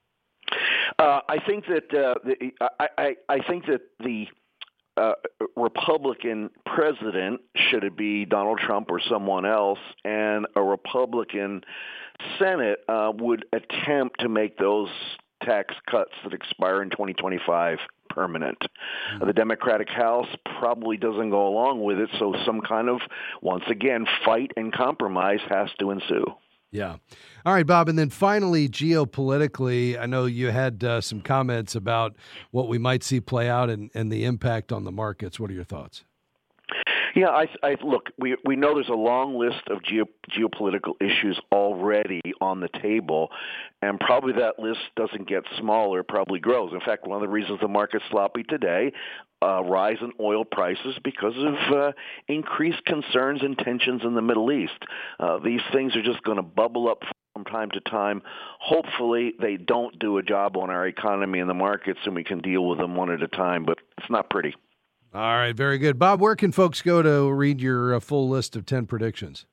Uh, I think that uh, the, I, I I think that the Uh, Republican president, should it be Donald Trump or someone else, and a Republican Senate uh, would attempt to make those tax cuts that expire in twenty twenty-five permanent. Mm-hmm. Uh, the Democratic House probably doesn't go along with it, so some kind of, once again, fight and compromise has to ensue. Yeah. All right, Bob. And then finally, geopolitically, I know you had uh, some comments about what we might see play out and, and the impact on the markets. What are your thoughts? Yeah, I, I look, we we know there's a long list of geo, geopolitical issues already on the table, and probably that list doesn't get smaller, probably grows. In fact, one of the reasons the market's sloppy today, uh, rise in oil prices because of uh, increased concerns and tensions in the Middle East. Uh, these things are just going to bubble up from time to time. Hopefully they don't do a job on our economy and the markets, and we can deal with them one at a time, but it's not pretty. All right, very good. Bob, where can folks go to read your uh, full list of ten predictions?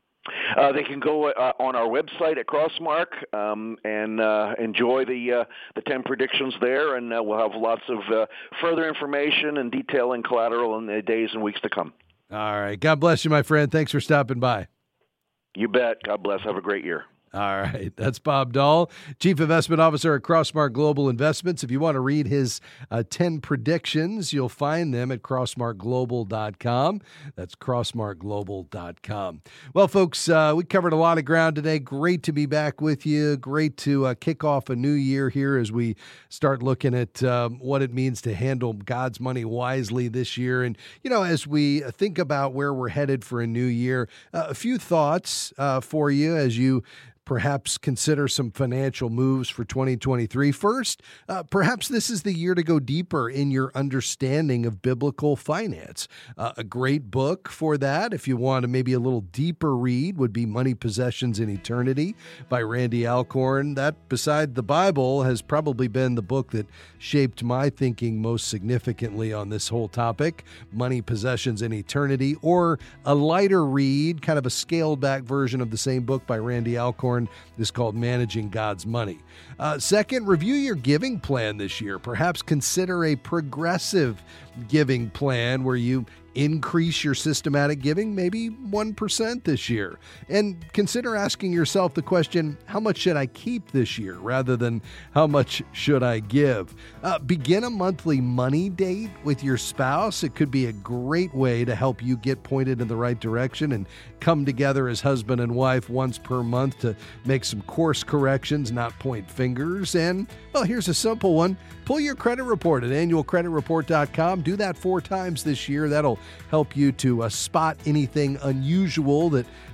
Uh, they can go uh, on our website at Crossmark um, and uh, enjoy the uh, the ten predictions there, and uh, we'll have lots of uh, further information and detail and collateral in the days and weeks to come. All right. God bless you, my friend. Thanks for stopping by. You bet. God bless. Have a great year. All right. That's Bob Dahl, Chief Investment Officer at Crossmark Global Investments. If you want to read his uh, ten predictions, you'll find them at crossmark global dot com. That's crossmark global dot com. Well, folks, uh, we covered a lot of ground today. Great to be back with you. Great to uh, kick off a new year here as we start looking at um, what it means to handle God's money wisely this year. And, you know, as we think about where we're headed for a new year, uh, a few thoughts uh, for you as you perhaps consider some financial moves for twenty twenty-three. First, uh, perhaps this is the year to go deeper in your understanding of biblical finance. Uh, a great book for that, if you want to maybe a little deeper read, would be Money, Possessions, and Eternity by Randy Alcorn. That, beside the Bible, has probably been the book that shaped my thinking most significantly on this whole topic, Money, Possessions, and Eternity, or a lighter read, kind of a scaled-back version of the same book by Randy Alcorn, is called Managing God's Money. Uh, second, review your giving plan this year. Perhaps consider a progressive giving plan where you increase your systematic giving, maybe one percent this year. And consider asking yourself the question, how much should I keep this year rather than how much should I give? Uh, begin a monthly money date with your spouse. It could be a great way to help you get pointed in the right direction and come together as husband and wife once per month to make some course corrections, not point fingers. And, well, here's a simple one. Pull your credit report at annual credit report dot com. Do that four times this year. That'll help you to uh, spot anything unusual that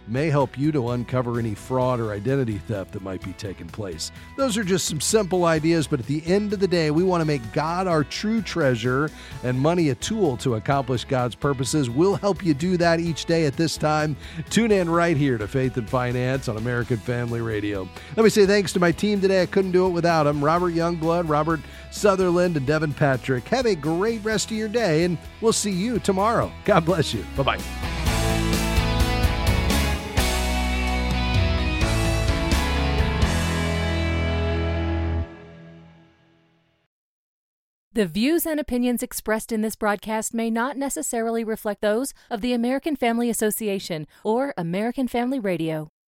may help you to uncover any fraud or identity theft that might be taking place. Those are just some simple ideas, but at the end of the day, we want to make God our true treasure and money a tool to accomplish God's purposes. We'll help you do that each day at this time. Tune in right here to Faith and Finance on American Family Radio. Let me say thanks to my team today. I couldn't do it without them. Robert Youngblood, Robert Sutherland, and Devin Patrick. Have a great rest of your day, and we'll see you tomorrow. God bless you. Bye-bye. The views and opinions expressed in this broadcast may not necessarily reflect those of the American Family Association or American Family Radio.